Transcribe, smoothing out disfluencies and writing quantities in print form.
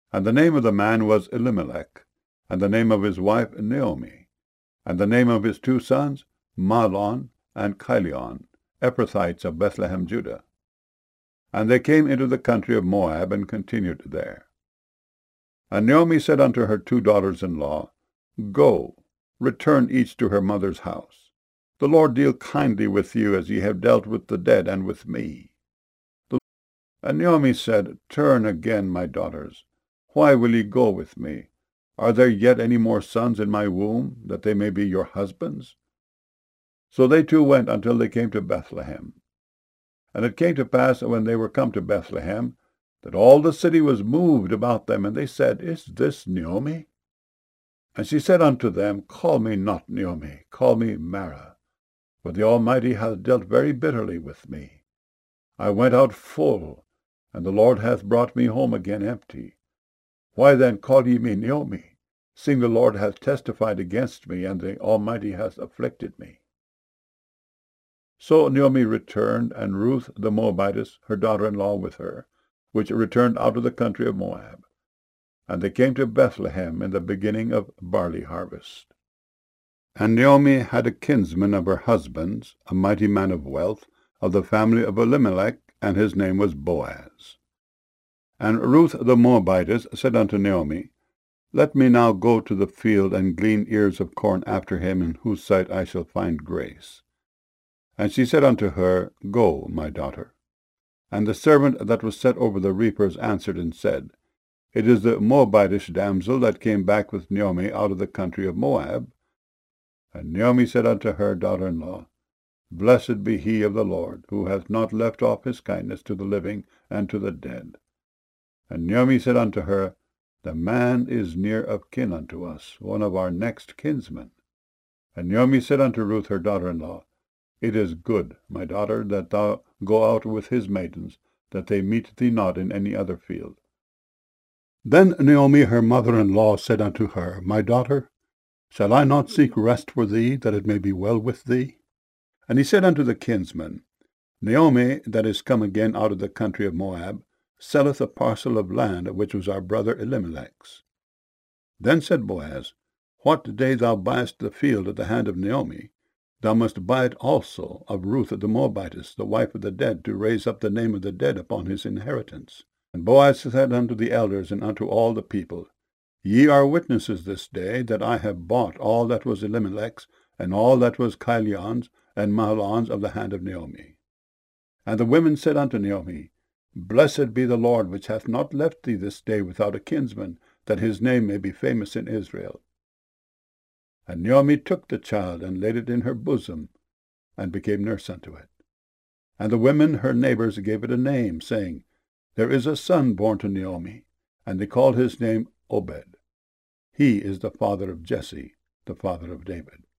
And the name of the man was Elimelech, and the name of his wife Naomi, and the name of his 2 sons Mahlon and Chilion, Ephrathites of Bethlehem, Judah. And they came into the country of Moab, and continued there. And Naomi said unto her 2 daughters-in-law, Go, return each to her mother's house. The Lord deal kindly with you, as ye have dealt with the dead and with me. And Naomi said, Turn again, my daughters. Why will ye go with me? Are there yet any more sons in my womb, that they may be your husbands? So they 2 went until they came to Bethlehem. And it came to pass, when they were come to Bethlehem, that all the city was moved about them, and they said, Is this Naomi? And she said unto them, Call me not Naomi, call me Mara, for the Almighty hath dealt very bitterly with me. I went out full, and the Lord hath brought me home again empty. Why then call ye me Naomi, seeing the Lord hath testified against me, and the Almighty hath afflicted me? So Naomi returned, and Ruth the Moabitess, her daughter-in-law, with her, which returned out of the country of Moab. And they came to Bethlehem in the beginning of barley harvest. And Naomi had a kinsman of her husband's, a mighty man of wealth, of the family of Elimelech, and his name was Boaz. And Ruth the Moabitess said unto Naomi, Let me now go to the field, and glean ears of corn after him, in whose sight I shall find grace. And she said unto her, Go, my daughter. And the servant that was set over the reapers answered and said, It is the Moabitish damsel that came back with Naomi out of the country of Moab. And Naomi said unto her daughter-in-law, Blessed be he of the Lord, who hath not left off his kindness to the living and to the dead. And Naomi said unto her, The man is near of kin unto us, one of our next kinsmen. And Naomi said unto Ruth her daughter-in-law, It is good, my daughter, that thou go out with his maidens, that they meet thee not in any other field. Then Naomi her mother-in-law said unto her, My daughter, shall I not seek rest for thee, that it may be well with thee? And he said unto the kinsman, Naomi, that is come again out of the country of Moab, selleth a parcel of land which was our brother Elimelech's. Then said Boaz, What day thou buyest the field at the hand of Naomi, thou must buy it also of Ruth the Moabitess, the wife of the dead, to raise up the name of the dead upon his inheritance. And Boaz said unto the elders and unto all the people, Ye are witnesses this day that I have bought all that was Elimelech's, and all that was Chilion's and Mahlon's of the hand of Naomi. And the women said unto Naomi, Blessed be the Lord, which hath not left thee this day without a kinsman, that his name may be famous in Israel. And Naomi took the child, and laid it in her bosom, and became nurse unto it. And the women her neighbors gave it a name, saying, There is a son born to Naomi, and they called his name Obed. He is the father of Jesse, the father of David.